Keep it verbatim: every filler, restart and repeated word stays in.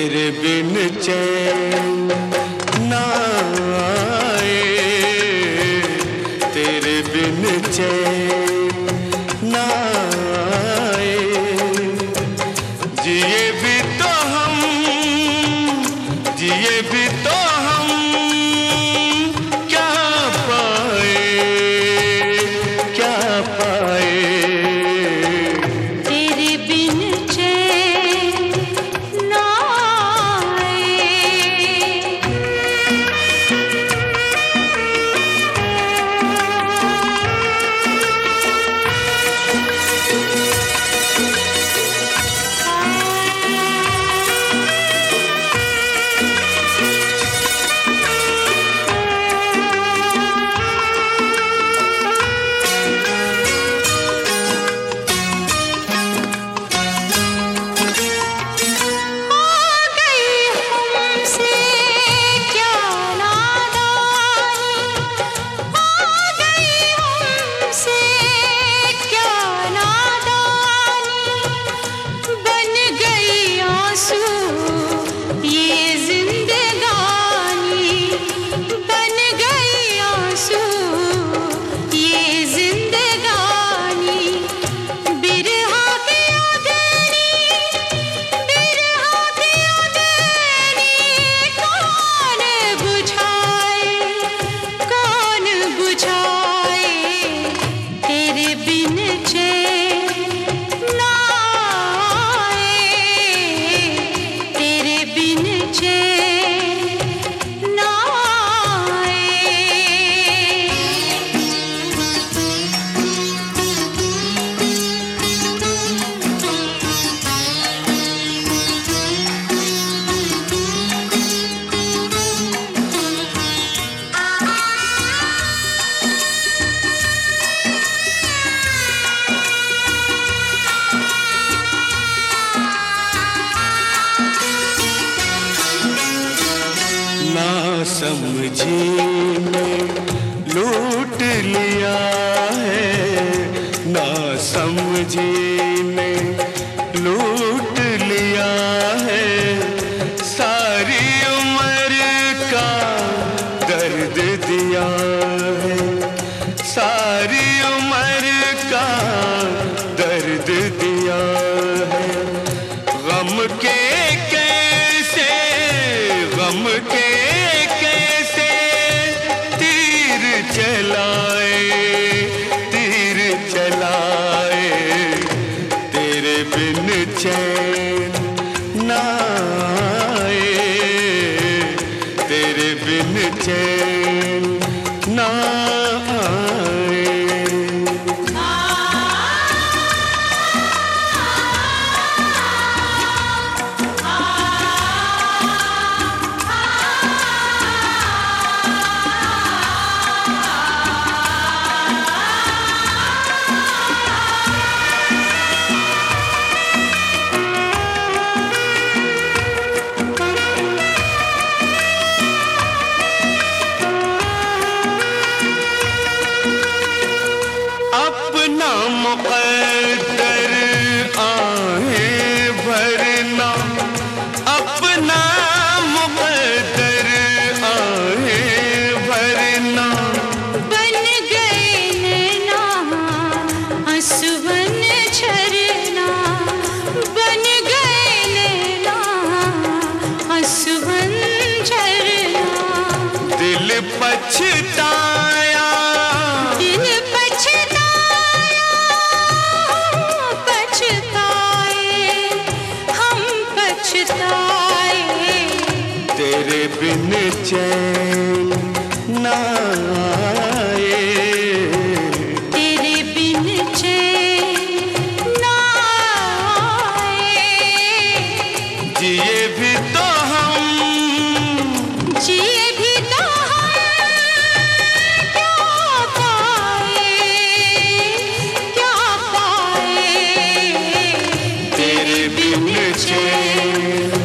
तेरे बिन चैन ना आए, तेरे बिन चैन ना आए। जिए भी तो हम, जिए भी तो हम क्या पाए, क्या पाए। समझी में लूट लिया है, ना समझी में लूट लिया है। सारी उम्र का दर्द दिया है, सारी उम्र का दर्द दिया है। गम के कैसे, गम के चलाए, तीर चलाए। तेरे बिन चैन ना आए, तेरे बिन चैन ना आए। अपना मुक़द्दर आहें भरना, अपना मुक़द्दर आहें भरना। बन गए नैना आंसुअन झरना, बन गए नैना आंसुअन झरना। दिल पछताया, दिल पछताया, पछताए हम पछताए। तेरे बिन चैन ना आए, तेरे बिन चैन ना आए। जिए भी तो हम, जिए भी तो हम क्या पाए, क्या पाए। तेरे बिन चैन